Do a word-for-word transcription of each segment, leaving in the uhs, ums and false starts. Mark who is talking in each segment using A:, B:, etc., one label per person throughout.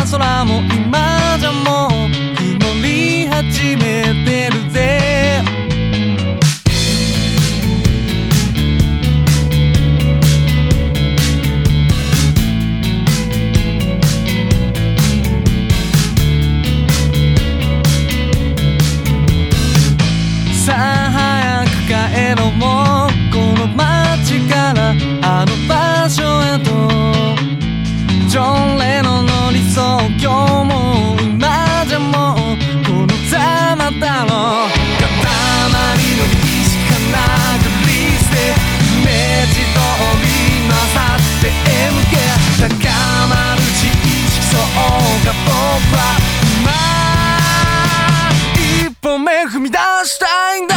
A: た空も今じゃもう曇り始めてるぜ。さあ早く帰ろうもうこの街からあの場所へと。ジョン・レノンの理想郷も今じゃもうこのざまだろう。塊の日しかなくり捨てイメージ通りなさって向け高まる知識そうか僕は今一歩目踏み出したいんだ。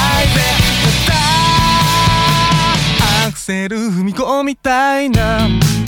A: アクセル踏み込みたいな。